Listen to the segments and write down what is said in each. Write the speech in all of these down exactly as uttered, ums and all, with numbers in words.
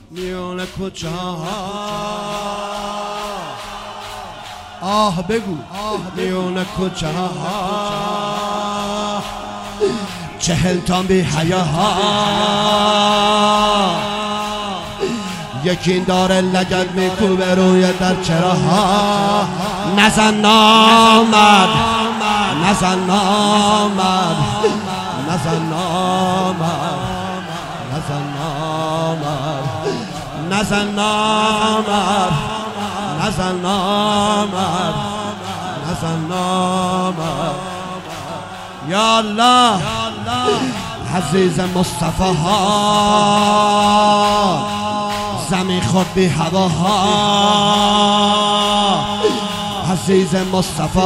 میون کوچه ها آه بگو میون کوچه ها چهل تن بی حیا ها یکی داره لگد میکوبه روی در چراها نزن نامد نزن نامد نزن نامد نزن نامد نزن نامد نزن نامد نزن نامد یا الله عزیز مصطفی ها زمین خود بی هواها عزیز مصطفی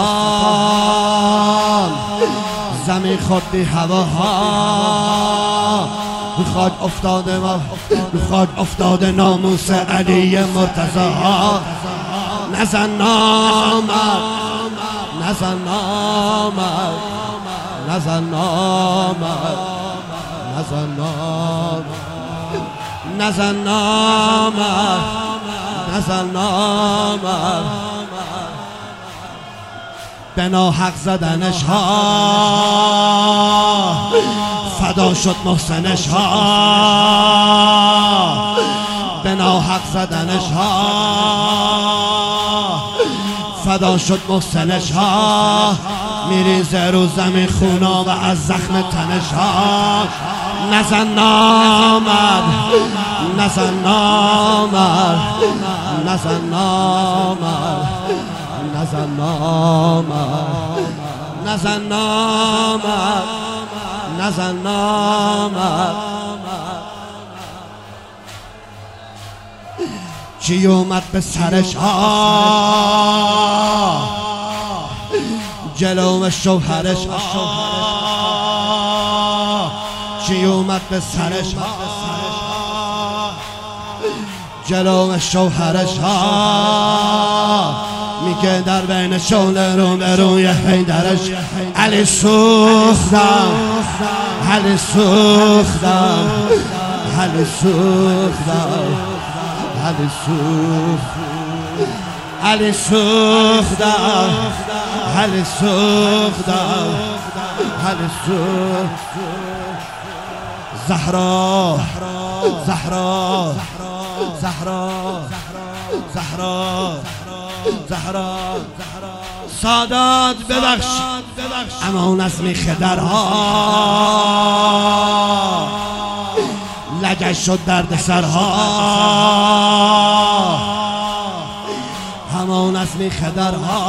ها زمین خود بی هواها رو خاک افتاده ما رو خاک افتاده ناموس علی مرتضی ها نزن نامد نزن نامد نزن نامد نزن نامد نزن نامد نزن نامد به ناحق زدنش ها فدا شد محسنش ها به ناحق زدنش ها فدا شد محسنش ها میریزه رو زمین خونا و از زخم تنش ها نزن نامد نزن نامد نزن نامد نزن نامد نزن نامد نزن نامد چی اومد به سرش ها جلو شوهرش ها چی اومد به سرش ها جلو شوهرش ها میگه در بین شعله رو به روی حیدرش علی سوختم علی سوختم علی سوختم علی سوختم علی سوختم علی سوختم علی سوختم زهرا زهرا زهرا زهرا زهرا سادات ببخش اما نظمی خدرها لگش شد درد سرها همان نظمی خدرها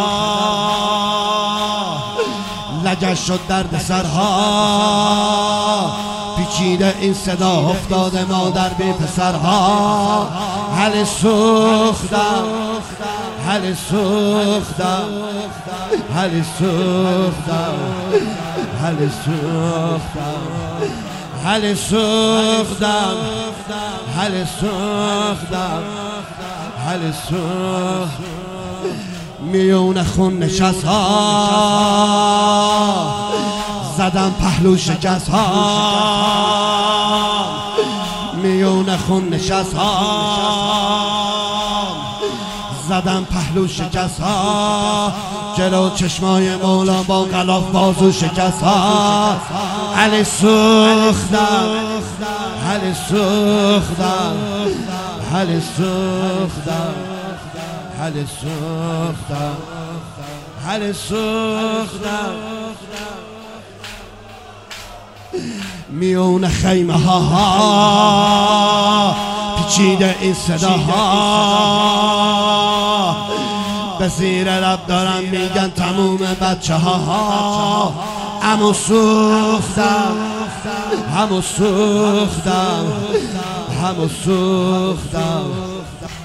لگش شد درد سرها پیچیده این صدا افتاده مادر بی پسرها حل سوختم حل سوختم حل سوختم حل سوختم حل سوختم حل سوختم حل سوختم میون خون نشست ها زدم پهلو شکست ها میون خون نشست ها زدم پهلو شکست ها جلو چشمای مولا با غلاف بازو شکست ها علی سوختم علی سوختم علی سوختم علی سوختم علی سوختم میون خیمه ها پیچیده این صدا ها به زیر لب دارن میگن تموم بچه ها همو سوختم همو سوختم همو سوختم